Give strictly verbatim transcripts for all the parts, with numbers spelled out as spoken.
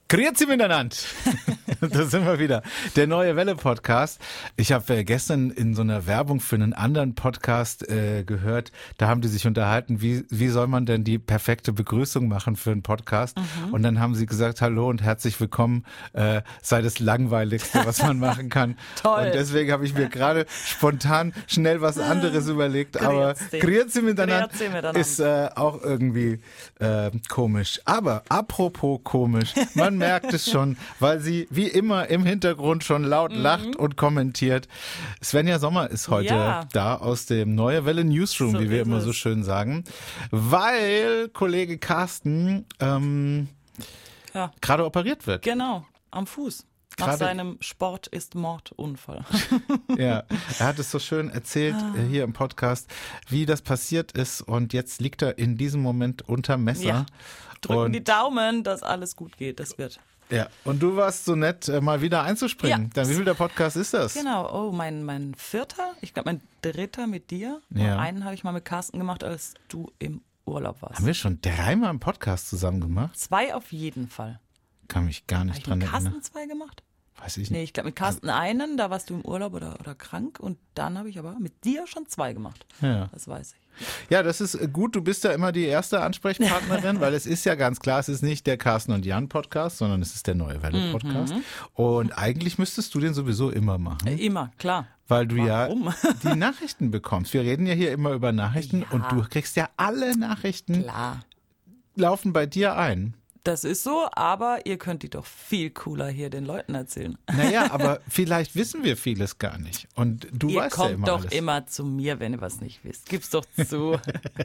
Grüezi miteinander. Da sind wir wieder. Der Neue Welle Podcast. Ich habe äh, gestern in so einer Werbung für einen anderen Podcast äh, gehört, da haben die sich unterhalten, wie wie soll man denn die perfekte Begrüßung machen für einen Podcast? Mhm. Und dann haben sie gesagt, hallo und herzlich willkommen, äh, sei das Langweiligste, was man machen kann. Toll. Und deswegen habe ich mir gerade spontan schnell was anderes überlegt, aber Grüezi. Grüezi miteinander, Grüezi miteinander. ist äh, auch irgendwie äh, komisch. Aber apropos komisch, man merkt es schon, weil sie wie immer im Hintergrund schon laut Mhm. lacht und kommentiert. Svenja Sommer ist heute Ja. da aus dem Neue Welle Newsroom, So wie wir ist immer es. so schön sagen, weil Kollege Carsten ähm, Ja, gerade operiert wird. genau, am Fuß. Nach Gerade- seinem Sport ist Mordunfall. Ja, er hat es so schön erzählt äh, hier im Podcast, wie das passiert ist und jetzt liegt er in diesem Moment unter Messer. Ja. Drücken und, die Daumen, dass alles gut geht. Das wird. ja, und du warst so nett, äh, mal wieder einzuspringen. Ja. Dann wie viel der Podcast ist das? Genau, oh, mein, mein vierter, ich glaube mein dritter mit dir. Ja. Einen habe ich mal mit Carsten gemacht, als du im Urlaub warst. Haben wir schon dreimal einen Podcast zusammen gemacht? Zwei auf jeden Fall. Kann mich gar Habe nicht ich dran mit erinnern. Carsten zwei gemacht? Weiß ich Nee, nicht. ich glaube mit Carsten einen, da warst du im Urlaub oder, oder krank und dann habe ich aber mit dir schon zwei gemacht. Ja. Das weiß ich. Ja, das ist äh, gut. Du bist ja immer die erste Ansprechpartnerin, weil es ist ja ganz klar, es ist nicht der Carsten und Jan Podcast, sondern es ist der Neue Welle Podcast. Mhm. Und eigentlich müsstest du den sowieso immer machen, Äh, Immer, klar. weil du warum? ja die Nachrichten bekommst. Wir reden ja hier immer über Nachrichten Ja. und du kriegst ja alle Nachrichten, Klar. laufen bei dir ein. Das ist so, aber ihr könnt die doch viel cooler hier den Leuten erzählen. Naja, aber vielleicht wissen wir vieles gar nicht. Und du Ihr weißt kommt ja immer doch alles. immer zu mir, wenn ihr was nicht wisst. Gib's doch zu.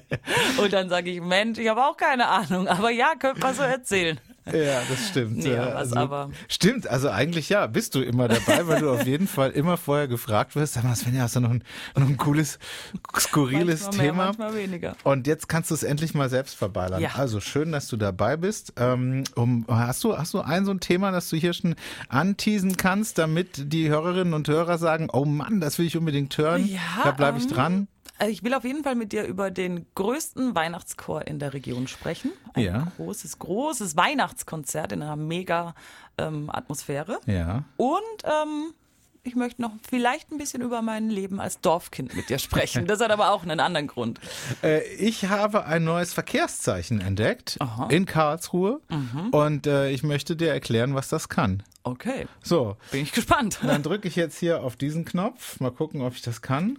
Und dann sage ich, Mensch, ich habe auch keine Ahnung, aber ja, könnt mal so erzählen. Ja, das stimmt. Nee, Ja, was also, aber- Stimmt, also eigentlich ja, bist du immer dabei, weil du auf jeden Fall immer vorher gefragt wirst, sag mal, Svenja, hast du noch ein, noch ein cooles, skurriles Manchmal mehr, Thema? manchmal weniger. Und jetzt kannst du es endlich mal selbst verballern. Ja. Also schön, dass du dabei bist. Ähm, um, hast du, hast du ein so ein Thema, das du hier schon anteasen kannst, damit die Hörerinnen und Hörer sagen, oh Mann, das will ich unbedingt hören. Ja, da bleibe ich ähm, dran. Also ich will auf jeden Fall mit dir über den größten Weihnachtschor in der Region sprechen. Ein Ja. großes, großes Weihnachtskonzert in einer mega ähm, Atmosphäre. Ja. Und ähm, ich möchte noch vielleicht ein bisschen über mein Leben als Dorfkind mit dir sprechen. Das hat aber auch einen anderen Grund. Äh, ich habe ein neues Verkehrszeichen entdeckt Aha. in Karlsruhe und äh, ich möchte dir erklären, was das kann. Okay, So, bin ich gespannt. dann drücke ich jetzt hier auf diesen Knopf. Mal gucken, ob ich das kann.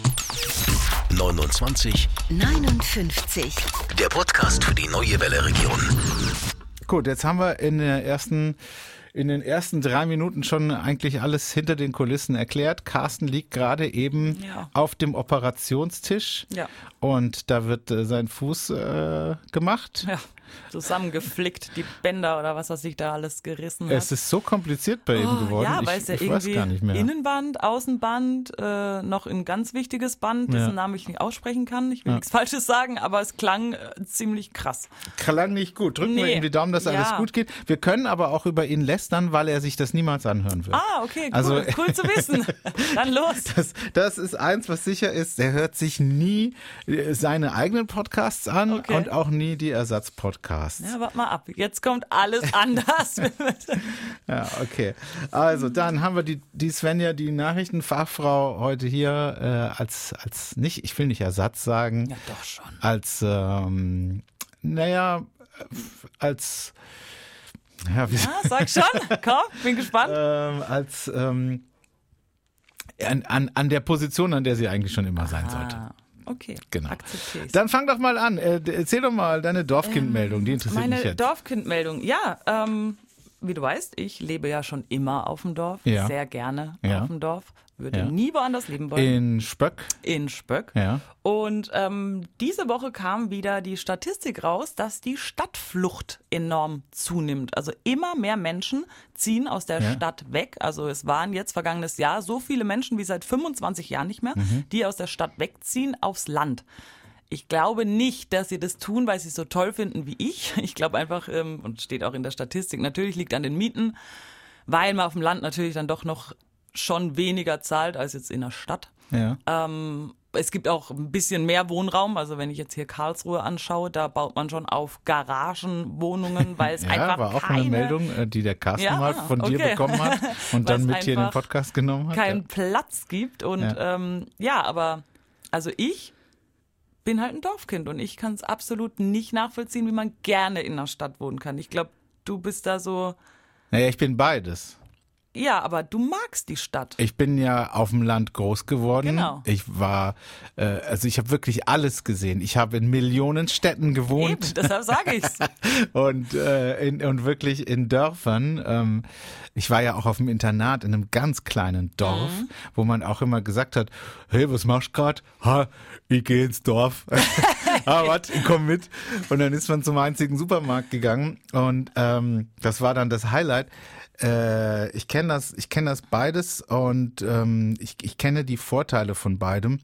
neunundzwanzig, neunundfünfzig. der Podcast für die Neue Welle Region. Gut, jetzt haben wir in der ersten, in den ersten drei Minuten schon eigentlich alles hinter den Kulissen erklärt. Carsten liegt gerade eben Ja. auf dem Operationstisch Ja. und da wird äh, sein Fuß äh, gemacht. Ja, zusammengeflickt, die Bänder oder was er sich da alles gerissen hat. Es ist so kompliziert bei ihm Oh, geworden. ja, ich weil es ja ich weiß irgendwie gar nicht mehr. Innenband, Außenband, äh, noch ein ganz wichtiges Band, dessen Ja. Namen ich nicht aussprechen kann. Ich will nichts Falsches sagen, aber es klang äh, ziemlich krass. Klang nicht gut. Drücken wir Nee. ihm die Daumen, dass Ja. alles gut geht. Wir können aber auch über ihn lästern, weil er sich das niemals anhören wird. Ah, okay, cool, Also- cool zu wissen. Dann los. Das, das ist eins, was sicher ist. Er hört sich nie äh, seine eigenen Podcasts an Okay. und auch nie die Ersatzpodcasts. Ja, warte mal ab. Jetzt kommt alles anders. Ja, okay. Also, dann haben wir die, die Svenja, die Nachrichtenfachfrau, heute hier äh, als, als nicht, ich will nicht Ersatz sagen, Ja, doch schon. als, ähm, naja, äh, als, ja, wie, Ah, sag schon. Komm, bin gespannt. ähm, als, ähm, an, an, an der Position, an der sie eigentlich schon immer sein sollte. Ah, okay, Genau. akzeptiere ich. Dann fang doch mal an. Äh, erzähl doch mal deine Dorfkindmeldung, die interessiert mich Meine jetzt. Dorfkindmeldung. Ja, ähm, wie du weißt, ich lebe ja schon immer auf dem Dorf. Ja. Sehr gerne Ja. auf dem Dorf. Würde Ja. nie woanders leben wollen. In Spöck. In Spöck. Ja. Und ähm, diese Woche kam wieder die Statistik raus, dass die Stadtflucht enorm zunimmt. Also immer mehr Menschen ziehen aus der Ja. Stadt weg. Also es waren jetzt vergangenes Jahr so viele Menschen wie seit fünfundzwanzig Jahren nicht mehr, Mhm. die aus der Stadt wegziehen aufs Land. Ich glaube nicht, dass sie das tun, weil sie es so toll finden wie ich. Ich glaube einfach, ähm, und steht auch in der Statistik, natürlich liegt an den Mieten, weil man auf dem Land natürlich dann doch noch schon weniger zahlt als jetzt in der Stadt. Ja. Ähm, es gibt auch ein bisschen mehr Wohnraum. Also wenn ich jetzt hier Karlsruhe anschaue, da baut man schon auf Garagenwohnungen, weil es Ja, einfach war auch keine, eine Meldung, äh, die der Carsten Ja, mal von dir okay. bekommen hat und Weil dann es mit hier in den einfach Podcast genommen hat. keinen Ja. Platz gibt. Und Ja. ähm, ja, aber also ich bin halt ein Dorfkind und ich kann es absolut nicht nachvollziehen, wie man gerne in einer Stadt wohnen kann. Ich glaube, du bist da so, Naja, ich bin beides. ja, aber du magst die Stadt. Ich bin ja auf dem Land groß geworden. Genau. Ich war, äh, also ich habe wirklich alles gesehen. Ich habe in Millionen Städten gewohnt. Eben, deshalb sage ich's. und, äh, in, und wirklich in Dörfern. Ähm, ich war ja auch auf dem Internat in einem ganz kleinen Dorf, Mhm. wo man auch immer gesagt hat, hey, was machst du grad? Ha, ich gehe ins Dorf. ah, warte, ich komm mit. Und dann ist man zum einzigen Supermarkt gegangen und ähm, das war dann das Highlight. Äh, ich kenne das, ich kenne das beides und ähm, ich, ich kenne die Vorteile von beidem.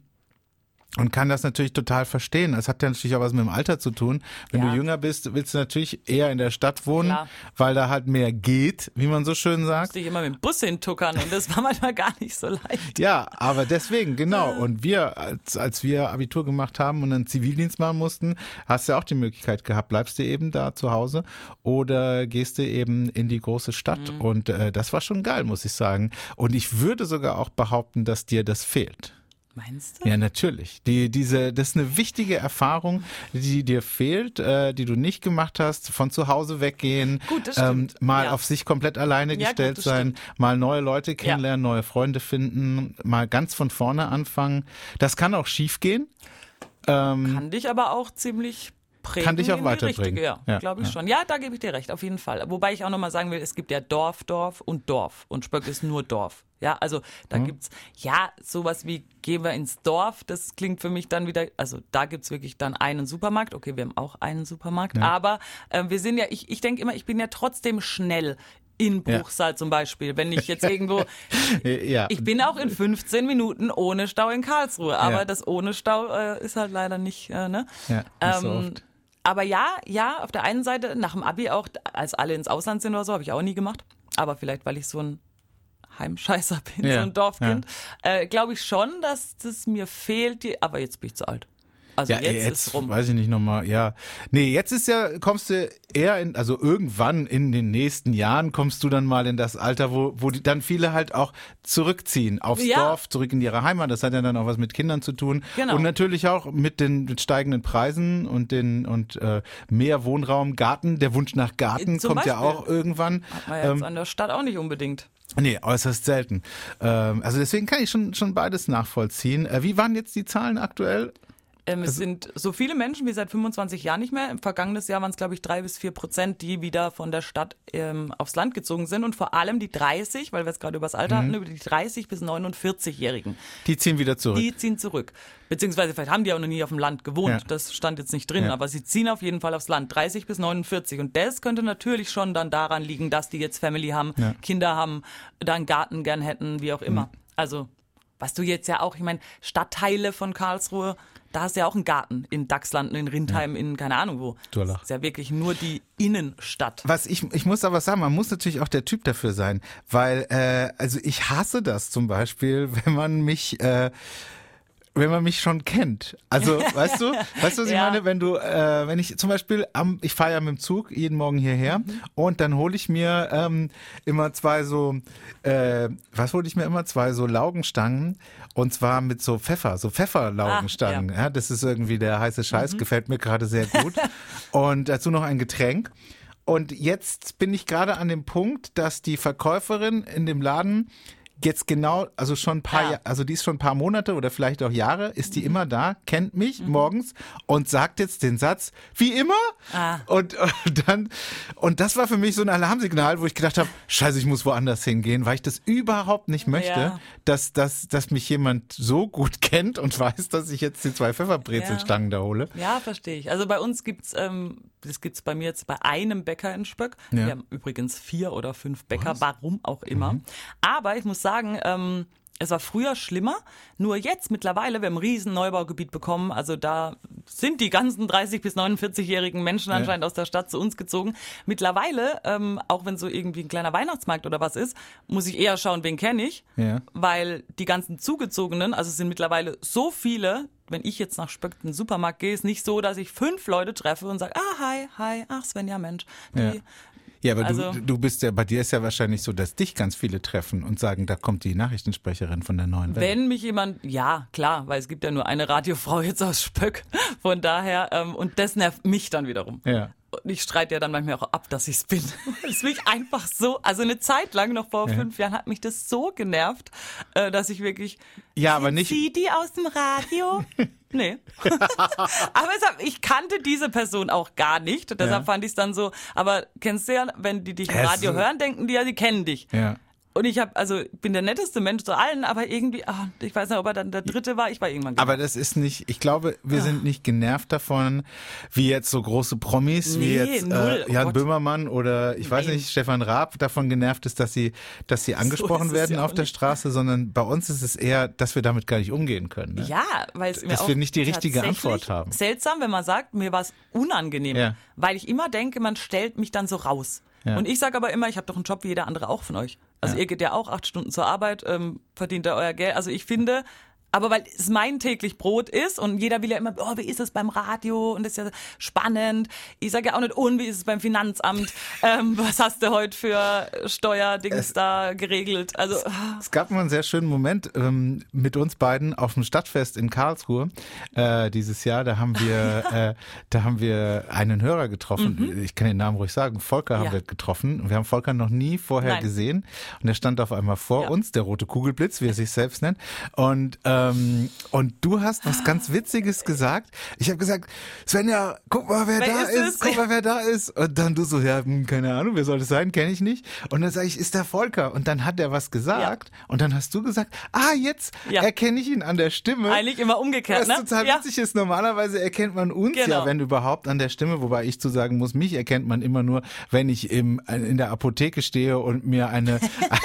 Und kann das natürlich total verstehen. Es hat ja natürlich auch was mit dem Alter zu tun. Wenn Ja. du jünger bist, willst du natürlich eher in der Stadt wohnen, Klar. weil da halt mehr geht, wie man so schön sagt. Musste ich immer mit dem Bus hintuckern und das war manchmal gar nicht so leicht. Ja, aber deswegen, genau. Und wir, als, als wir Abitur gemacht haben und einen Zivildienst machen mussten, hast du ja auch die Möglichkeit gehabt, bleibst du eben da zu Hause oder gehst du eben in die große Stadt. Mhm. Und äh, das war schon geil, muss ich sagen. Und ich würde sogar auch behaupten, dass dir das fehlt. Meinst du? Ja, natürlich. Die, diese, das ist eine wichtige Erfahrung, die dir fehlt, äh, die du nicht gemacht hast. Von zu Hause weggehen, Gut, das ähm, stimmt. mal Ja. auf sich komplett alleine Ja, gestellt gut, das sein, mal neue Leute kennenlernen, neue Freunde finden, mal ganz von vorne anfangen. Das kann auch schief gehen. Ähm, Kann dich aber auch ziemlich prägen. Kann dich auch in die weiterbringen. Richtige, Ja, Ja, glaube ich ja. schon. Ja, da gebe ich dir recht, auf jeden Fall. Wobei ich auch nochmal sagen will, es gibt ja Dorf, Dorf und Dorf. Und Spöck ist nur Dorf. Ja, also da Mhm. gibt's, ja, sowas wie, gehen wir ins Dorf, das klingt für mich dann wieder, also da gibt's wirklich dann einen Supermarkt. Okay, wir haben auch einen Supermarkt, Ja. aber äh, wir sind ja, ich, ich denke immer, ich bin ja trotzdem schnell in Ja. Bruchsal zum Beispiel, wenn ich jetzt irgendwo, ja. ich bin auch in fünfzehn Minuten ohne Stau in Karlsruhe, aber Ja. das ohne Stau äh, ist halt leider nicht, äh, ne? Ja, nicht so Ähm, oft. aber ja, ja, auf der einen Seite, nach dem Abi auch, als alle ins Ausland sind oder so, habe ich auch nie gemacht. Aber vielleicht, weil ich so ein Heimscheißer bin, Ja, so ein Dorfkind, äh, glaube ich schon, dass das mir fehlt. Die, aber jetzt bin ich zu alt. Also Ja, jetzt, jetzt, ist rum. weiß ich nicht nochmal, ja. Nee, jetzt ist ja, kommst du eher in, also irgendwann in den nächsten Jahren kommst du dann mal in das Alter, wo, wo die, dann viele halt auch zurückziehen aufs Ja. Dorf, zurück in ihre Heimat. Das hat ja dann auch was mit Kindern zu tun. Genau. Und natürlich auch mit den mit steigenden Preisen und den, und äh, mehr Wohnraum, Garten. Der Wunsch nach Garten Zum kommt ja Beispiel. auch irgendwann. Hat man jetzt Ähm, an der Stadt auch nicht unbedingt. Nee, äußerst selten. Ähm, also deswegen kann ich schon, schon beides nachvollziehen. Äh, wie waren jetzt die Zahlen aktuell? Ähm, Also es sind so viele Menschen wie seit fünfundzwanzig Jahren nicht mehr. Im vergangenen Jahr waren es, glaube ich, drei bis vier Prozent, die wieder von der Stadt ähm, aufs Land gezogen sind. Und vor allem die dreißig, weil wir es gerade über das Alter Mhm. hatten, über die dreißig bis neunundvierzig-Jährigen. Die ziehen wieder zurück. Die ziehen zurück. Beziehungsweise vielleicht haben die auch noch nie auf dem Land gewohnt. Ja. Das stand jetzt nicht drin. Ja. Aber sie ziehen auf jeden Fall aufs Land. dreißig bis neunundvierzig. Und das könnte natürlich schon dann daran liegen, dass die jetzt Family haben, Ja. Kinder haben, da einen Garten gern hätten, wie auch immer. Mhm. Also, was du jetzt ja auch, ich meine, Stadtteile von Karlsruhe, da hast du ja auch einen Garten in Dachslanden, in Rindheim, in keine Ahnung wo. Durlach. Das ist ja wirklich nur die Innenstadt. Was ich, ich muss aber sagen, man muss natürlich auch der Typ dafür sein, weil, äh, also ich hasse das zum Beispiel, wenn man mich, äh, wenn man mich schon kennt. Also, weißt du, weißt du, was ich Ja. meine? Wenn du, äh, wenn ich zum Beispiel am, ich fahre ja mit dem Zug jeden Morgen hierher Mhm. und dann hole ich mir ähm, immer zwei so, äh, was hole ich mir immer? Zwei so Laugenstangen und zwar mit so Pfeffer, so Pfefferlaugenstangen. Ah, ja. Das ist irgendwie der heiße Scheiß, gefällt mir gerade sehr gut. Und dazu noch ein Getränk. Und jetzt bin ich gerade an dem Punkt, dass die Verkäuferin in dem Laden jetzt genau, also schon ein paar, Ja. Ja- also die ist schon ein paar Monate oder vielleicht auch Jahre, ist die immer da, kennt mich morgens und sagt jetzt den Satz, wie immer? Ah. Und, und dann, und das war für mich so ein Alarmsignal, wo ich gedacht habe, scheiße, ich muss woanders hingehen, weil ich das überhaupt nicht möchte, Ja. dass, dass, dass mich jemand so gut kennt und weiß, dass ich jetzt die zwei Pfefferbrezelstangen da hole. Ja, verstehe ich. Also bei uns gibt's, ähm, das gibt's bei mir jetzt bei einem Bäcker in Spöck. Ja. Wir haben übrigens vier oder fünf Bäcker, warum auch immer. Aber ich muss sagen, ähm, Es war früher schlimmer, nur jetzt mittlerweile, wir haben ein riesen Neubaugebiet bekommen, also da sind die ganzen dreißig- bis neunundvierzig-jährigen Menschen anscheinend ja. aus der Stadt zu uns gezogen. Mittlerweile, ähm, auch wenn so irgendwie ein kleiner Weihnachtsmarkt oder was ist, muss ich eher schauen, wen kenne ich, ja. weil die ganzen Zugezogenen, also es sind mittlerweile so viele, wenn ich jetzt nach Spöck in den Supermarkt gehe, ist nicht so, dass ich fünf Leute treffe und sage, ah, hi, hi, ach Svenja, Mensch, die... Ja. Ja, aber also, du, du bist ja, bei dir ist ja wahrscheinlich so, dass dich ganz viele treffen und sagen, da kommt die Nachrichtensprecherin von der Neuen Welle. Wenn mich jemand, ja, klar, weil es gibt ja nur eine Radiofrau jetzt aus Spöck, von daher, ähm, und das nervt mich dann wiederum. Ja. Und ich streite ja dann manchmal auch ab, dass ich es bin. Es mich einfach so, also eine Zeit lang, noch vor ja. fünf Jahren, hat mich das so genervt, äh, dass ich wirklich, ja, aber nicht. Sie die aus dem Radio? Nee. Aber es, ich kannte diese Person auch gar nicht. Deshalb ja. fand ich es dann so, aber kennst du ja, wenn die dich im Radio es, hören, denken die ja, sie kennen dich. Ja. Und ich habe, also bin der netteste Mensch zu allen, aber irgendwie, ach, ich weiß nicht, ob er dann der Dritte war, ich war irgendwann genervt. Aber das ist nicht, ich glaube, wir ah. sind nicht genervt davon, wie jetzt so große Promis, nee, wie jetzt null. äh, Jan oh Böhmermann oder ich Nein. weiß nicht, Stefan Raab davon genervt ist, dass sie, dass sie angesprochen so werden ja auf der Straße, sondern bei uns ist es eher, dass wir damit gar nicht umgehen können. Ne? Ja, weil es mir dass auch wir nicht die richtige Antwort haben. Seltsam, wenn man sagt, mir war es unangenehm, ja. weil ich immer denke, man stellt mich dann so raus. Ja. Und ich sage aber immer, ich habe doch einen Job wie jeder andere auch von euch. Also ja. ihr geht ja auch acht Stunden zur Arbeit, ähm, verdient da euer Geld. Also ich finde, aber weil es mein täglich Brot ist und jeder will ja immer, oh, wie ist es beim Radio und das ist ja spannend. Ich sage ja auch nicht, und wie ist es beim Finanzamt? Ähm, was hast du heute für Steuerdings es, da geregelt? Also es, es gab mal einen sehr schönen Moment ähm, mit uns beiden auf dem Stadtfest in Karlsruhe äh, dieses Jahr. Da haben wir, äh, da haben wir einen Hörer getroffen. Mhm. Ich kann den Namen ruhig sagen. Volker haben ja. wir getroffen. Und wir haben Volker noch nie vorher Nein. gesehen. Und er stand auf einmal vor ja. uns, der rote Kugelblitz, wie er sich selbst nennt. Und äh, und du hast was ganz Witziges gesagt. Ich habe gesagt, Svenja, guck mal, wer, wer da ist, ist. guck mal, wer da ist. Und dann du so, ja, keine Ahnung, wer soll das sein, kenne ich nicht. Und dann sage ich, ist der Volker. Und dann hat er was gesagt. Ja. Und dann hast du gesagt, ah, jetzt ja. erkenne ich ihn an der Stimme. Eigentlich immer umgekehrt, was ne? Was total ja. witzig ist, normalerweise erkennt man uns genau. ja, wenn überhaupt, an der Stimme. Wobei ich zu sagen muss, mich erkennt man immer nur, wenn ich im, in der Apotheke stehe und mir eine,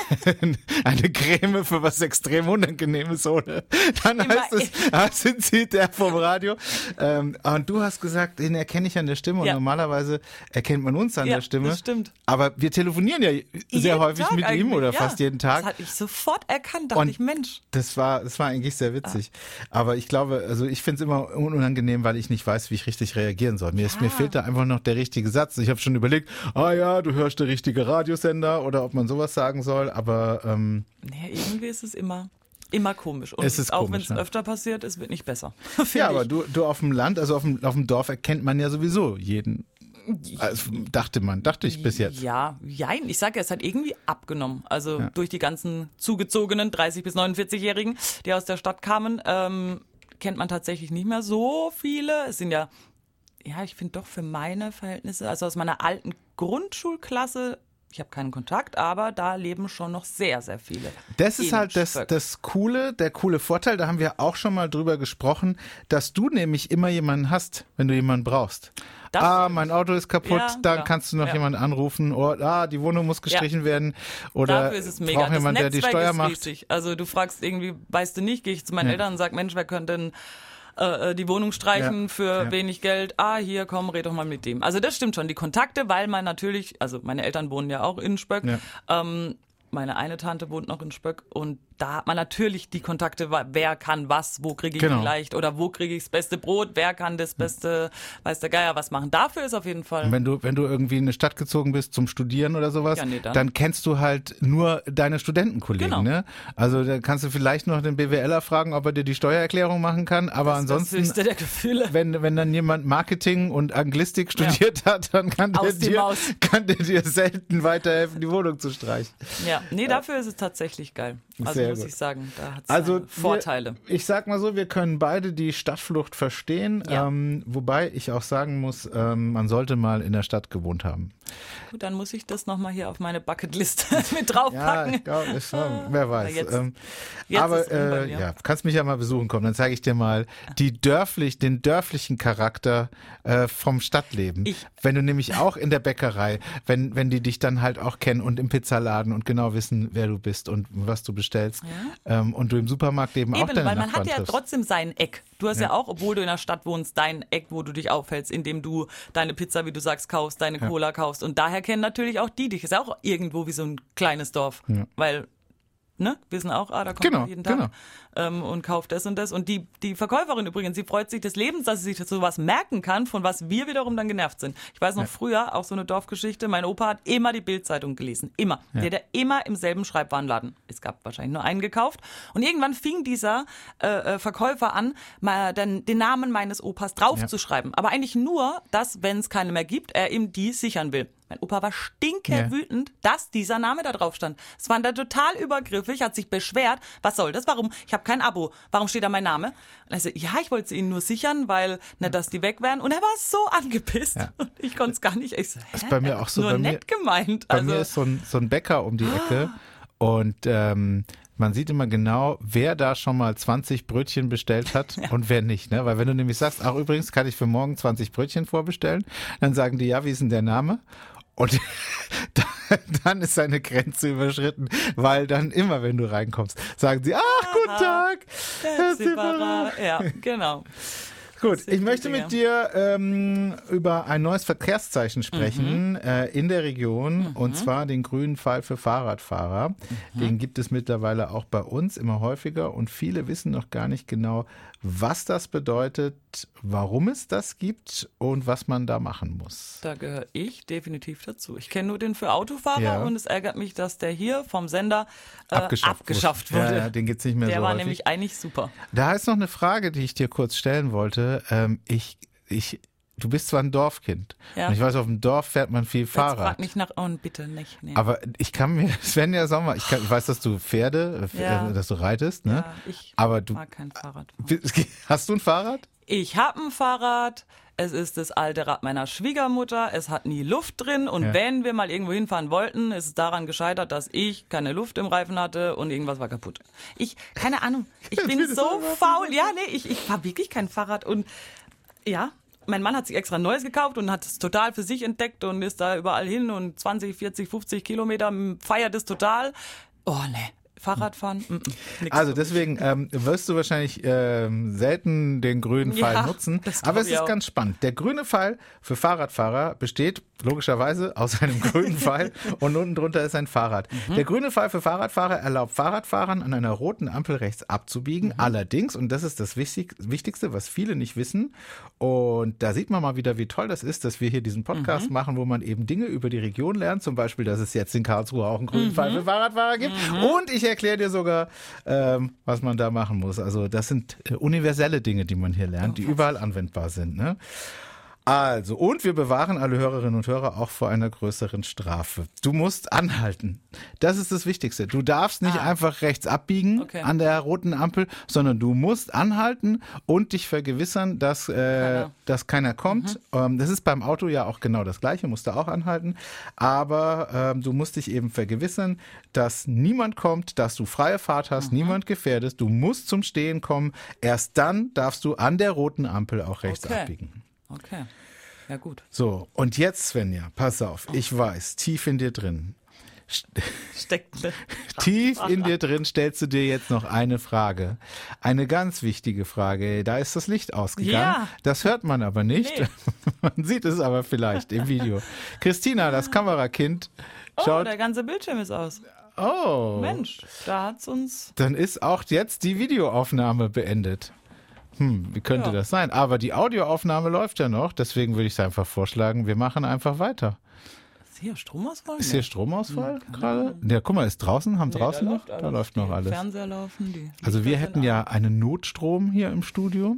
eine Creme für was extrem Unangenehmes hole. Dann heißt es, ah, sind Sie der vom Radio? Ähm, und du hast gesagt, den erkenne ich an der Stimme. Und ja. normalerweise erkennt man uns an ja, der Stimme. Das stimmt. Aber wir telefonieren ja sehr jeden häufig Tag mit ihm oder ja. fast jeden Tag. Das hatte ich sofort erkannt, dachte und ich, Mensch. Das war, das war eigentlich sehr witzig. Ah. Aber ich glaube, also ich finde es immer unangenehm, weil ich nicht weiß, wie ich richtig reagieren soll. Mir, ja. ist, mir fehlt da einfach noch der richtige Satz. Ich habe schon überlegt, ah ja, du hörst der richtige Radiosender oder ob man sowas sagen soll. Aber ähm, naja, irgendwie ist es immer... Immer komisch. Und es ist auch komisch, wenn es ja. öfter passiert, es wird nicht besser. Ja, aber du, du auf dem Land, also auf dem, auf dem Dorf erkennt man ja sowieso jeden. Also, dachte man, dachte ich bis jetzt. Ja, jein. Ich sage ja, es hat irgendwie abgenommen. Also ja. durch die ganzen zugezogenen dreißig- bis neunundvierzig-Jährigen, die aus der Stadt kamen, ähm, kennt man tatsächlich nicht mehr so viele. Es sind ja, ja, ich finde doch für meine Verhältnisse, also aus meiner alten Grundschulklasse, ich habe keinen Kontakt, aber da leben schon noch sehr, sehr viele. Das ist halt das, das Coole, der coole Vorteil, da haben wir auch schon mal drüber gesprochen, dass du nämlich immer jemanden hast, wenn du jemanden brauchst. Das ah, mein Auto ist kaputt, ja, dann klar. kannst du noch ja. jemanden anrufen. Oder, ah, die Wohnung muss gestrichen ja. werden. Oder dafür ist es mega. braucht jemand, der die Steuer ist macht. Richtig. Also du fragst irgendwie, weißt du nicht, gehe ich zu meinen ja. Eltern und sag, Mensch, wer könnte denn äh, die Wohnung streichen ja. für ja. wenig Geld? Ah, hier, komm, red doch mal mit dem. Also das stimmt schon. Die Kontakte, weil man natürlich, also meine Eltern wohnen ja auch in Spöck, ja. ähm, meine eine Tante wohnt noch in Spöck und da hat man natürlich die Kontakte, wer kann was, wo kriege ich genau. vielleicht oder wo kriege ich das beste Brot, wer kann das beste, weiß der Geier was machen. Dafür ist auf jeden Fall... Und wenn du, wenn du irgendwie in eine Stadt gezogen bist zum Studieren oder sowas, ja, nee, dann. dann kennst du halt nur deine Studentenkollegen. Genau. Ne? Also da kannst du vielleicht noch den BWLer fragen, ob er dir die Steuererklärung machen kann, aber das ansonsten, ist das höchste der Gefühle. Wenn, wenn dann jemand Marketing und Anglistik studiert ja. hat, dann kann der, dir, kann der dir selten weiterhelfen, die Wohnung zu streichen. Ja, nee, dafür ist es tatsächlich geil. Also Sehr muss gut. ich sagen, da hat es also Vorteile. Wir, ich sag mal so, wir können beide die Stadtflucht verstehen, ja. ähm, wobei ich auch sagen muss, ähm, man sollte mal in der Stadt gewohnt haben. Gut, dann muss ich das nochmal hier auf meine Bucketlist mit draufpacken. Ja, ich glaub, ist, wer weiß. Jetzt, ähm, jetzt aber äh, ja, kannst mich ja mal besuchen kommen, dann zeige ich dir mal die dörflich, den dörflichen Charakter äh, vom Stadtleben. Ich, wenn du nämlich auch in der Bäckerei, wenn, wenn die dich dann halt auch kennen und im Pizzaladen und genau wissen, wer du bist und was du bestellst. wohnst ähm, und du im Supermarkt eben, eben auch deine weil man Nachbarn hat ja triffst. trotzdem sein Eck. Du hast ja. Ja. ja auch, obwohl du in der Stadt wohnst, dein Eck, wo du dich aufhältst, indem du deine Pizza, wie du sagst, kaufst, deine Ja. Cola kaufst. Und daher kennen natürlich auch die dich. Ist ja auch irgendwo wie so ein kleines Dorf. Ja. Weil, ne, wissen auch, ah, da kommt Genau, man jeden Tag genau. ähm, und kauft das und das. Und die, die Verkäuferin übrigens, sie freut sich des Lebens, dass sie sich sowas merken kann, von was wir wiederum dann genervt sind. Ich weiß noch Ja. früher, auch so eine Dorfgeschichte, mein Opa hat immer die Bild-Zeitung gelesen. Immer. Ja. Der hat ja immer im selben Schreibwarenladen. Es gab wahrscheinlich nur einen gekauft. Und irgendwann fing dieser äh, äh, Verkäufer an, mal dann den Namen meines Opas draufzuschreiben. Aber eigentlich nur, dass, wenn es keine mehr gibt, er ihm die sichern will. Mein Opa war stinkewütend, ja. dass dieser Name da drauf stand. Es war da total übergriffig, hat sich beschwert. Was soll das? Warum? Ich habe kein Abo. Warum steht da mein Name? Und er so, ja, ich wollte sie ihnen nur sichern, weil nicht, dass die weg wären. Und er war so angepisst. Ja. Und ich konnte es gar nicht. Ich so, hä? Das ist bei mir auch so. Nur bei nett mir, gemeint. Bei Also, mir ist so ein, so ein Bäcker um die Ecke und ähm, man sieht immer genau, wer da schon mal zwanzig Brötchen bestellt hat ja. und wer nicht. Ne? Weil wenn du nämlich sagst, ach übrigens kann ich für morgen zwanzig Brötchen vorbestellen, dann sagen die, ja, wie ist denn der Name? Und dann ist seine Grenze überschritten, weil dann immer, wenn du reinkommst, sagen sie, ach, guten Tag, Herr Zipperer. Ja, genau. Gut, ich möchte mit dir ähm, über ein neues Verkehrszeichen sprechen mhm. äh, in der Region mhm. und zwar den grünen Pfeil für Fahrradfahrer. Mhm. Den gibt es mittlerweile auch bei uns immer häufiger und viele wissen noch gar nicht genau, was das bedeutet, warum es das gibt und was man da machen muss. Da gehöre ich definitiv dazu. Ich kenne nur den für Autofahrer ja. und es ärgert mich, dass der hier vom Sender äh, abgeschafft, abgeschafft wurde. Ja, ja, den gibt's nicht mehr der so war häufig. nämlich eigentlich super. Da ist noch eine Frage, die ich dir kurz stellen wollte. Ähm, ich, ich, du bist zwar ein Dorfkind. Ja. Und ich weiß, auf dem Dorf fährt man viel Jetzt Fahrrad. frag nicht nach, oh, bitte nicht. Nee. Aber ich kann mir, Svenja Sommer, ich, kann, ich weiß, dass du Pferde, Ja. äh, dass du reitest, ne? Ja, ich Aber du, mag kein Fahrrad. hast du ein Fahrrad? Ich habe ein Fahrrad. Es ist das alte Rad meiner Schwiegermutter. Es hat nie Luft drin. Und Ja. wenn wir mal irgendwo hinfahren wollten, ist es daran gescheitert, dass ich keine Luft im Reifen hatte und irgendwas war kaputt. Ich, keine Ahnung. Ich bin so faul. Ja, nee, ich, ich fahre wirklich kein Fahrrad. Und ja, mein Mann hat sich extra ein neues gekauft und hat es total für sich entdeckt und ist da überall hin und zwanzig, vierzig, fünfzig Kilometer feiert es total. Oh, nee. Fahrradfahren? Mm -mm, nix. Also deswegen ähm, wirst du wahrscheinlich ähm, selten den grünen Pfeil Ja, nutzen. das glaub Aber es ich ist auch. ganz spannend. Der grüne Pfeil für Fahrradfahrer besteht logischerweise aus einem grünen Pfeil und unten drunter ist ein Fahrrad. Mhm. Der grüne Pfeil für Fahrradfahrer erlaubt Fahrradfahrern an einer roten Ampel rechts abzubiegen. Mhm. Allerdings, und das ist das Wichtig- Wichtigste, was viele nicht wissen, und da sieht man mal wieder, wie toll das ist, dass wir hier diesen Podcast Mhm. machen, wo man eben Dinge über die Region lernt. Zum Beispiel, dass es jetzt in Karlsruhe auch einen grünen Mhm. Pfeil für Fahrradfahrer gibt. Und ich erkläre dir sogar, ähm, was man da machen muss. Also das sind äh, universelle Dinge, die man hier lernt, die überall anwendbar sind. Ne? Also, und wir bewahren alle Hörerinnen und Hörer auch vor einer größeren Strafe. Du musst anhalten. Das ist das Wichtigste. Du darfst nicht Ah. einfach rechts abbiegen Okay. an der roten Ampel, sondern du musst anhalten und dich vergewissern, dass, äh, Keiner. dass keiner kommt. Ähm, das ist beim Auto ja auch genau das Gleiche, musst du auch anhalten. Aber ähm, du musst dich eben vergewissern, dass niemand kommt, dass du freie Fahrt hast, niemand gefährdest. Du musst zum Stehen kommen. Erst dann darfst du an der roten Ampel auch rechts Okay. abbiegen. Okay, ja gut. So, und jetzt, Svenja, pass auf, ich weiß, tief in dir drin, Steckt ne? tief in dir drin stellst du dir jetzt noch eine Frage. Eine ganz wichtige Frage. Da ist das Licht ausgegangen. Ja. Das hört man aber nicht. Nee. Man sieht es aber vielleicht im Video. Christina, das Kamerakind, Oh, schaut. der ganze Bildschirm ist aus. Oh, Mensch, da hat's uns... dann ist auch jetzt die Videoaufnahme beendet. Hm, wie könnte Ja. das sein? Aber die Audioaufnahme läuft ja noch, deswegen würde ich es einfach vorschlagen, wir machen einfach weiter. Ist hier Stromausfall? Ist hier Stromausfall gerade? Ja, guck mal, ist draußen, haben draußen noch? Da läuft noch alles. Fernseher laufen, die Also wir Lichter hätten sind ja einen Notstrom hier im Studio.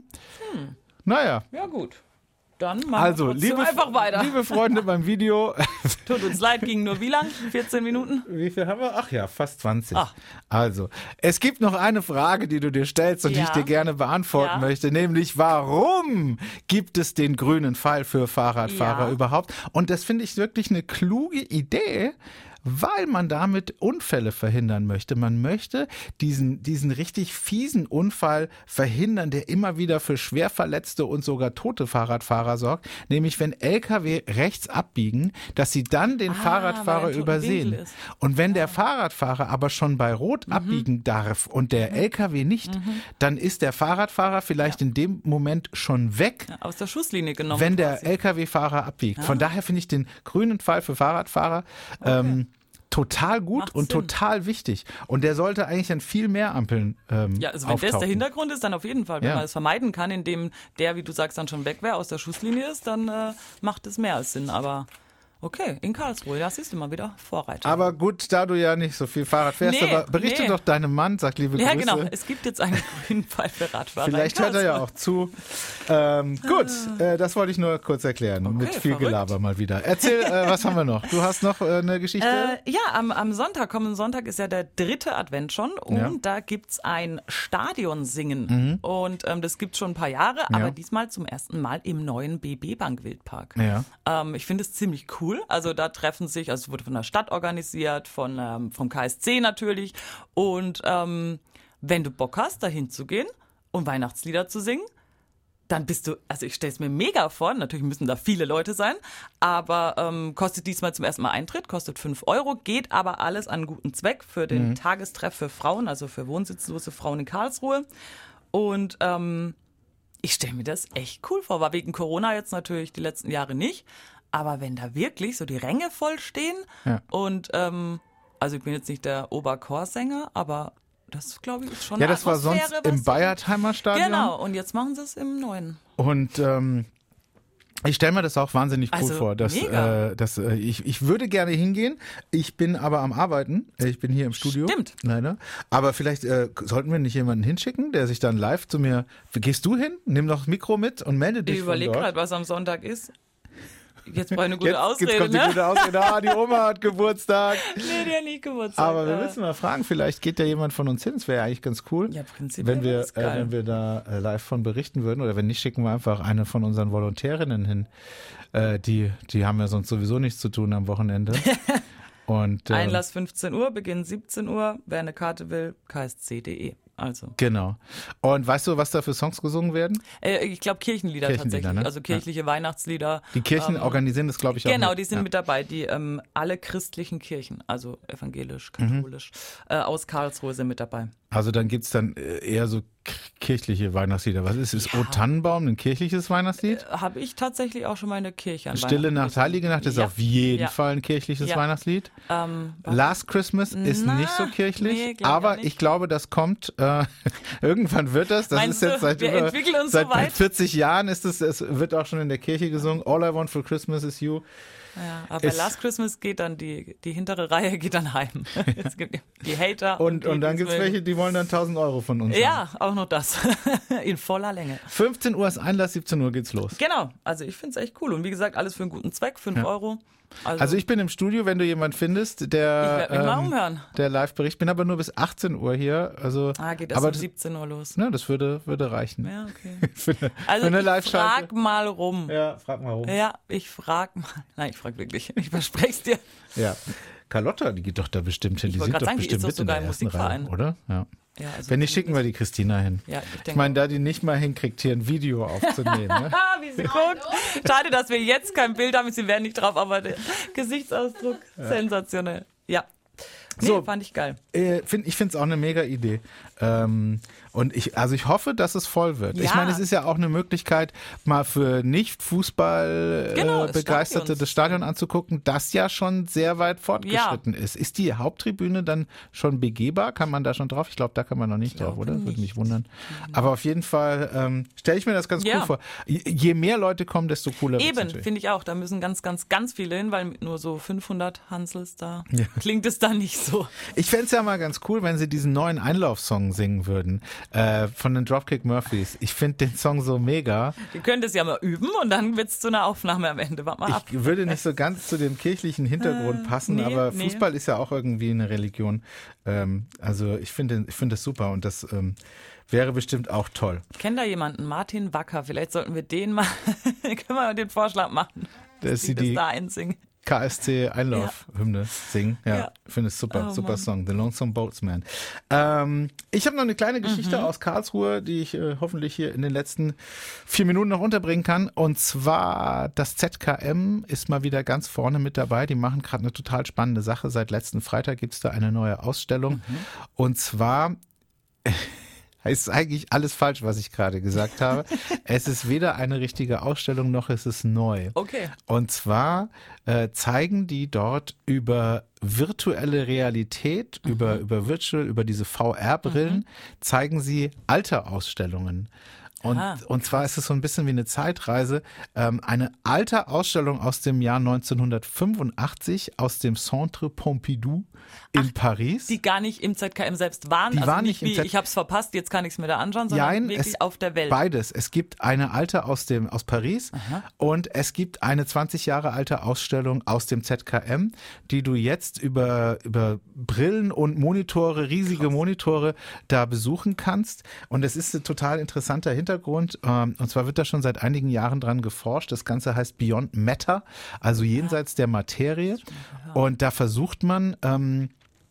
Naja, an. Ja gut, dann machen also wir trotzdem liebe, einfach weiter. liebe Freunde beim Video, Tut uns leid, ging nur wie lang? vierzehn Minuten? wie viel haben wir? Ach ja, fast zwanzig. Ach. Also, es gibt noch eine Frage, die du dir stellst und die Ja. ich dir gerne beantworten Ja. möchte, nämlich warum gibt es den grünen Pfeil für Fahrradfahrer Ja. überhaupt? Und das finde ich wirklich eine kluge Idee, weil man damit Unfälle verhindern möchte. Man möchte diesen, diesen richtig fiesen Unfall verhindern, der immer wieder für schwer verletzte und sogar tote Fahrradfahrer sorgt. Nämlich wenn L K W rechts abbiegen, dass sie dann den Ah, Fahrradfahrer weil ein übersehen. Winkel ist. Und wenn der Fahrradfahrer aber schon bei Rot Mhm. abbiegen darf und der L K W nicht, Mhm. dann ist der Fahrradfahrer vielleicht in dem Moment schon weg, Ja, aus der Schusslinie genommen. wenn der quasi. L K W-Fahrer abbiegt. Von daher finde ich den grünen Pfeil für Fahrradfahrer ähm, total gut Macht und Sinn. total wichtig. Und der sollte eigentlich an viel mehr Ampeln ähm, Ja, also wenn auftauchen. das der Hintergrund ist, dann auf jeden Fall. Wenn Ja. man es vermeiden kann, indem der, wie du sagst, dann schon weg wäre, aus der Schusslinie ist, dann äh, macht es mehr als Sinn. Aber okay, in Karlsruhe, das ist immer wieder Vorreiter. Aber gut, da du ja nicht so viel Fahrrad fährst, Nee, aber berichte nee. doch deinem Mann, sag liebe ja, Grüße. genau. Es gibt jetzt einen grünen Pfeil für Radfahrer. Vielleicht in hört er ja Karlsruhe. auch zu. Ähm, gut, äh, das wollte ich nur kurz erklären. mit viel verrückt. Gelaber mal wieder. Erzähl, äh, was haben wir noch? Du hast noch äh, eine Geschichte? Äh, ja, am, am Sonntag, kommenden Sonntag ist ja der dritte Advent schon und Ja. da gibt's ein Stadionsingen. Und ähm, das gibt's schon ein paar Jahre, aber Ja. diesmal zum ersten Mal im neuen B B Bank Wildpark. Ja. Ähm, ich finde es ziemlich cool. Also da treffen sich, also es wurde von der Stadt organisiert, von ähm, vom K S C natürlich. Und ähm, wenn du Bock hast, da hinzugehen und Weihnachtslieder zu singen, dann bist du, also ich stelle es mir mega vor, natürlich müssen da viele Leute sein, aber ähm, kostet diesmal zum ersten Mal Eintritt, kostet fünf Euro, geht aber alles an einen guten Zweck für den Tagestreff für Frauen, also für wohnsitzlose Frauen in Karlsruhe. Und ähm, ich stelle mir das echt cool vor, war wegen Corona jetzt natürlich die letzten Jahre nicht, aber wenn da wirklich so die Ränge voll stehen Ja. und ähm, also ich bin jetzt nicht der Oberchorsänger, aber das, glaube ich, ist schon Ja, eine das war sonst Atmosphäre, im was- Bayertheimer Stadion. Genau, und jetzt machen sie es im neuen. Und ähm, ich stelle mir das auch wahnsinnig cool Also, vor. Dass, mega. äh, dass, äh, ich, ich würde gerne hingehen. Ich bin aber am Arbeiten. Ich bin hier im Studio. Stimmt. Leider. Aber vielleicht äh, sollten wir nicht jemanden hinschicken, der sich dann live zu mir... Gehst du hin? Nimm doch das Mikro mit und melde dich Ich von überlege dort. gerade, was am Sonntag ist. Jetzt brauche ich eine gute Jetzt, Ausrede, jetzt kommt die ne? gute Ausrede. Ah, die Oma hat Geburtstag. Nee, die hat nicht Geburtstag. Aber wir Äh, müssen mal fragen, vielleicht geht da jemand von uns hin. Das wäre ja eigentlich ganz cool, Ja, prinzipiell wenn wir, wäre das äh, geil. wenn wir da äh, live von berichten würden. Oder wenn nicht, schicken wir einfach eine von unseren Volontärinnen hin. Äh, die, die haben ja sonst sowieso nichts zu tun am Wochenende. Und, äh, Einlass fünfzehn Uhr, Beginn siebzehn Uhr. Wer eine Karte will, k s c punkt d e. Also, Genau. Und weißt du, was da für Songs gesungen werden? äh, ich glaube Kirchenlieder, Kirchenlieder, tatsächlich. ne? Also kirchliche Weihnachtslieder. Die Kirchen Ähm, organisieren das, glaube ich, auch Genau, mit. die sind ja. mit dabei. Die ähm, alle christlichen Kirchen, also evangelisch, Mhm. katholisch, äh, aus Karlsruhe sind mit dabei. Also dann gibt's dann äh, eher so k- kirchliche Weihnachtslieder. Was ist es? O Tannenbaum, ein kirchliches Weihnachtslied? Habe ich tatsächlich auch schon mal in der Kirche an Stille Weihnachten Nacht, gesungen. Heilige Nacht ist Ja. auf jeden Ja. Fall ein kirchliches Ja. Weihnachtslied. Ähm, was- Last Christmas ist Na, nicht so kirchlich, nee, glaub ich aber auch nicht. ich glaube, das kommt, äh, irgendwann wird das, das Meinst ist jetzt du, seit, wir über, entwickeln uns seit so weit? vierzig Jahren ist es, es wird auch schon in der Kirche gesungen, All I Want for Christmas is You. Ja, aber bei Ist- Last Christmas geht dann die, die hintere Reihe geht dann heim. Es gibt die Hater. Und, die, und dann die's gibt's mögen. welche, die wollen dann tausend Euro von uns haben. Ja, auch noch das. In voller Länge. fünfzehn Uhr ist Einlass, siebzehn Uhr geht's los. Genau, also ich finde es echt cool. Und wie gesagt, alles für einen guten Zweck, fünf Euro. Also, Also ich bin im Studio, wenn du jemanden findest, der, Ich werd mich mal umhören. der live berichtet. Bin aber nur bis achtzehn Uhr hier. Also, ah, geht erst aber um das, siebzehn Uhr los. ne, das würde, würde reichen. Ja, okay. für eine, Also für eine ich Live-Schalte. frag mal rum. Ja, frag mal rum. Ja, ich frag mal. Nein, ich frag wirklich. Ich verspreche es dir. Ja. Carlotta, die geht doch da bestimmt hin. Ich Die wollte sieht grad doch sagen, die bestimmt ist doch mit in sogar der im ersten Musikverein. Reihe, oder? Ja. Ja, also Wenn nicht, schicken wir die Christina hin. Ja, ich denke. Ich meine, da die nicht mal hinkriegt, hier ein Video aufzunehmen. Ne? Ah, wie sie guckt. Schade, dass wir jetzt kein Bild haben, sie wären nicht drauf, aber der Gesichtsausdruck, sensationell. Ja. Nee, So. fand ich geil. Äh, find, ich finde es auch eine mega Idee. Ähm, und ich, also ich hoffe, dass es voll wird. Ja. Ich meine, es ist ja auch eine Möglichkeit, mal für Nicht-Fußball Genau, äh, des Begeisterte Stadions. das Stadion anzugucken, das ja schon sehr weit fortgeschritten ist. Ist die Haupttribüne dann schon begehbar? Kann man da schon drauf? Ich glaube, da kann man noch nicht drauf, glaube oder? Würde mich nicht. wundern. Aber auf jeden Fall ähm, stelle ich mir das ganz Ja. cool vor. Je, je mehr Leute kommen, desto cooler wird's Eben, natürlich. finde ich auch. Da müssen ganz, ganz, ganz viele hin, weil mit nur so fünfhundert Hansels da Ja. klingt es dann nicht so. Ich fände es ja mal ganz cool, wenn sie diesen neuen Einlaufsong singen würden äh, von den Dropkick Murphys. Ich finde den Song so mega. Ihr könnt es ja mal üben und dann wird es zu einer Aufnahme am Ende. Warte mal ab. Ich würde nicht so ganz zu dem kirchlichen Hintergrund passen, nee, aber nee. Fußball ist ja auch irgendwie eine Religion. Ähm, also ich finde ich finde das super und das ähm, wäre bestimmt auch toll. Ich kenne da jemanden, Martin Wacker. Vielleicht sollten wir den mal, können wir den Vorschlag machen. Das ist die die, das da einsingen. K S C Einlaufhymne singen. Ja, Ja. finde es super, Oh, super Mann. Song. The Lonesome Boatsman. Ähm, ich habe noch eine kleine Geschichte aus Karlsruhe, die ich äh, hoffentlich hier in den letzten vier Minuten noch unterbringen kann. Und zwar das Z K M ist mal wieder ganz vorne mit dabei. Die machen gerade eine total spannende Sache. Seit letzten Freitag gibt es da eine neue Ausstellung. Und zwar ist eigentlich alles falsch, was ich gerade gesagt habe. Es ist weder eine richtige Ausstellung, noch ist es neu. Okay. Und zwar äh, zeigen die dort über virtuelle Realität, Mhm. über, über Virtual, über diese V R-Brillen, zeigen sie Alterausstellungen. Und, Ah, und zwar ist es so ein bisschen wie eine Zeitreise. Ähm, eine alte Ausstellung aus dem Jahr neunzehnhundertfünfundachtzig aus dem Centre Pompidou in Paris. Die gar nicht im Z K M selbst waren. Die also waren nicht nicht im wie, Z- ich habe es verpasst, jetzt kann ich es mir da anschauen, sondern Jein, wirklich es- auf der Welt. Beides. Es gibt eine alte aus dem aus Paris und es gibt eine zwanzig Jahre alte Ausstellung aus dem Z K M, die du jetzt über über Brillen und Monitore, riesige Monitore da besuchen kannst. Und es ist ein total interessanter Hintergrund. Ähm, Und zwar wird da schon seit einigen Jahren dran geforscht. Das Ganze heißt Beyond Matter, also jenseits der Materie. Und da versucht man ähm,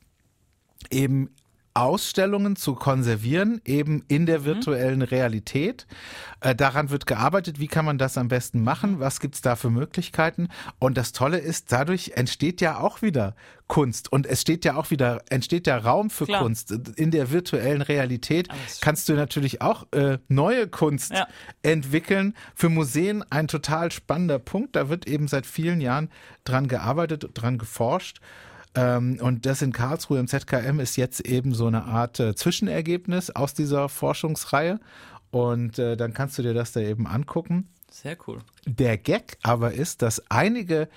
eben Ausstellungen zu konservieren, eben in der virtuellen Realität. Äh, daran wird gearbeitet, wie kann man das am besten machen, was gibt's da für Möglichkeiten. Und das Tolle ist, dadurch entsteht ja auch wieder Kunst und es steht ja auch wieder, entsteht der Raum für Klar. Kunst. In der virtuellen Realität Alles. kannst du natürlich auch äh, neue Kunst Ja. entwickeln. Für Museen ein total spannender Punkt. Da wird eben seit vielen Jahren dran gearbeitet, dran geforscht. Ähm, und das in Karlsruhe im Z K M ist jetzt eben so eine Art äh, Zwischenergebnis aus dieser Forschungsreihe. Und äh, dann kannst du dir das da eben angucken. Sehr cool. Der Gag aber ist, dass einige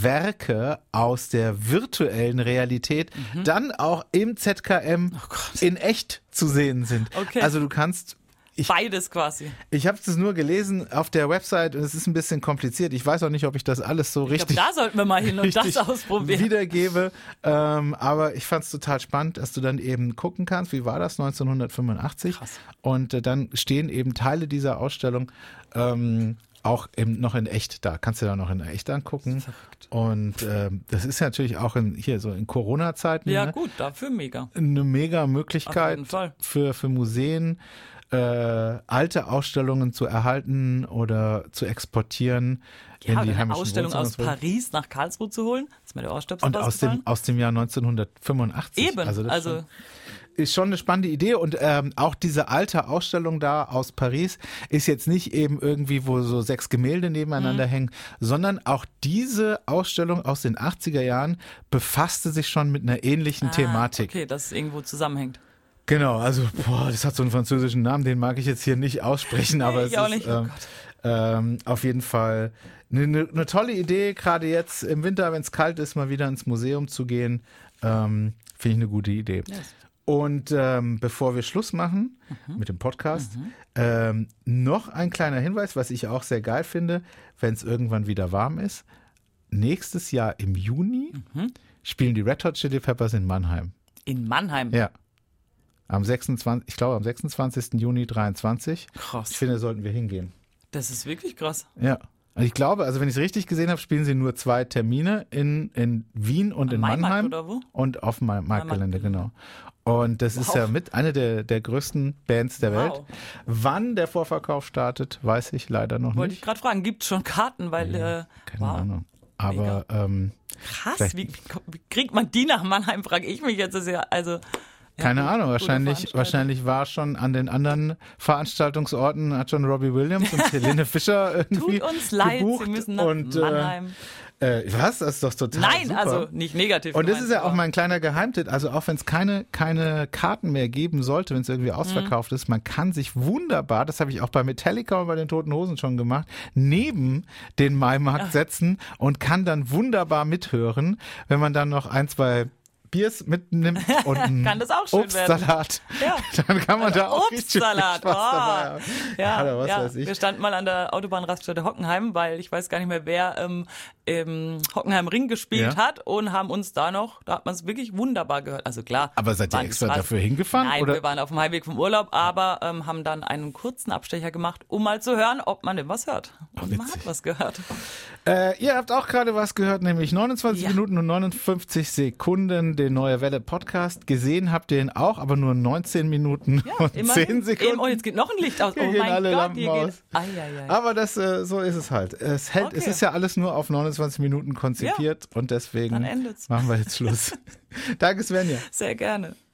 Werke aus der virtuellen Realität dann auch im Z K M in echt zu sehen sind. Okay. Also du kannst... Ich, Beides quasi. ich habe es nur gelesen auf der Website und es ist ein bisschen kompliziert. Ich weiß auch nicht, ob ich das alles so Ich richtig glaube, da sollten wir mal hin und das richtig ausprobieren. wiedergebe. Ähm, aber ich fand es total spannend, dass du dann eben gucken kannst, wie war das neunzehnhundertfünfundachtzig. Krass. Und äh, dann stehen eben Teile dieser Ausstellung ähm, auch eben noch in echt da. Kannst du da noch in echt angucken. Und ähm, das ist natürlich auch in, hier so in Corona-Zeiten Ja ne, gut, dafür mega. eine mega Auf Möglichkeit jeden Fall. für, für Museen, äh, alte Ausstellungen zu erhalten oder zu exportieren Ja, in oder die eine heimischen Ausstellung aus Wohnzimmer. Paris nach Karlsruhe zu holen, ist mir der Ohrstöpsel Und aus dem, rausgefallen. aus dem Jahr neunzehnhundertfünfundachtzig. Eben, Also, das also schon, ist schon eine spannende Idee. Und ähm, auch diese alte Ausstellung da aus Paris ist jetzt nicht eben irgendwie, wo so sechs Gemälde nebeneinander Mhm. hängen, sondern auch diese Ausstellung aus den achtziger Jahren befasste sich schon mit einer ähnlichen ah, Thematik. Okay, dass es irgendwo zusammenhängt. Genau, also boah, das hat so einen französischen Namen, den mag ich jetzt hier nicht aussprechen, aber Ich es auch ist nicht, oh ähm, ähm, auf jeden Fall eine, eine, eine tolle Idee, gerade jetzt im Winter, wenn es kalt ist, mal wieder ins Museum zu gehen, ähm, finde ich eine gute Idee. Yes. Und ähm, bevor wir Schluss machen mit dem Podcast, ähm, noch ein kleiner Hinweis, was ich auch sehr geil finde, wenn es irgendwann wieder warm ist. Nächstes Jahr im Juni spielen die Red Hot Chili Peppers in Mannheim. In Mannheim. Ja. Am sechsundzwanzigsten, ich glaube am sechsundzwanzigsten Juni dreiundzwanzig. Krass. Ich finde, sollten wir hingehen. Das ist wirklich krass. Ja. Und ich glaube, also wenn ich es richtig gesehen habe, spielen sie nur zwei Termine in, in Wien und Am in Maimarkt Mannheim. oder wo? Und auf dem Marktgelände, genau. Und das ist Wow. ja mit einer der, der größten Bands der Wow. Welt. Wann der Vorverkauf startet, weiß ich leider noch Wollte ich nicht. gerade fragen, gibt es schon Karten? Weil, äh, Keine wow. Ahnung. Aber ähm, Krass, Vielleicht- wie, wie kriegt man die nach Mannheim, frage ich mich jetzt. Das ist ja, also, ja, keine gut, Ahnung, gute wahrscheinlich, Veranstaltung. wahrscheinlich war schon an den anderen Veranstaltungsorten, hat schon Robbie Williams und Helene Fischer irgendwie Tut uns leid, gebucht. Sie müssen nach und, Mannheim. Äh, äh, was? Das ist doch total Nein, super. also nicht negativ. Und das gemeint, ist ja auch aber- mein kleiner Geheimtipp. Also auch wenn es keine, keine Karten mehr geben sollte, wenn es irgendwie Mhm. ausverkauft ist, man kann sich wunderbar, das habe ich auch bei Metallica und bei den Toten Hosen schon gemacht, neben den Maimarkt setzen und kann dann wunderbar mithören, wenn man dann noch ein, zwei Biers mitnimmt und einen Kann das auch schön Obstsalat. Ja. Dann kann man da auch richtig viel Obstsalat. Spaß Oh. dabei haben. Ja, Oder was ja. weiß ich. Wir standen mal an der Autobahnraststätte Hockenheim, weil ich weiß gar nicht mehr wer, ähm, im Hockenheim Ring gespielt Ja. hat und haben uns da noch, da hat man es wirklich wunderbar gehört. Also klar. Aber seid ihr waren extra Spaß. dafür hingefahren? Nein, oder? wir waren auf dem Heimweg vom Urlaub, aber ähm, haben dann einen kurzen Abstecher gemacht, um mal zu hören, ob man denn was hört. Und man witzig. hat was gehört. Äh, ihr habt auch gerade was gehört, nämlich neunundzwanzig Ja. Minuten und neunundfünfzig Sekunden, den Neue Welle Podcast. Gesehen habt ihr ihn auch, aber nur neunzehn Minuten und Immerhin. zehn Sekunden. Eben, und jetzt geht noch ein Licht aus. Hier oh gehen mein alle Gott, Lampen hier aus. geht. Ai, ai, ai. Aber das, äh, so ist es halt. Es hält, es Okay. ist ja alles nur auf neunundzwanzig Minuten konzipiert und deswegen Dann endet's. machen wir jetzt Schluss. Danke, Svenja. Sehr gerne.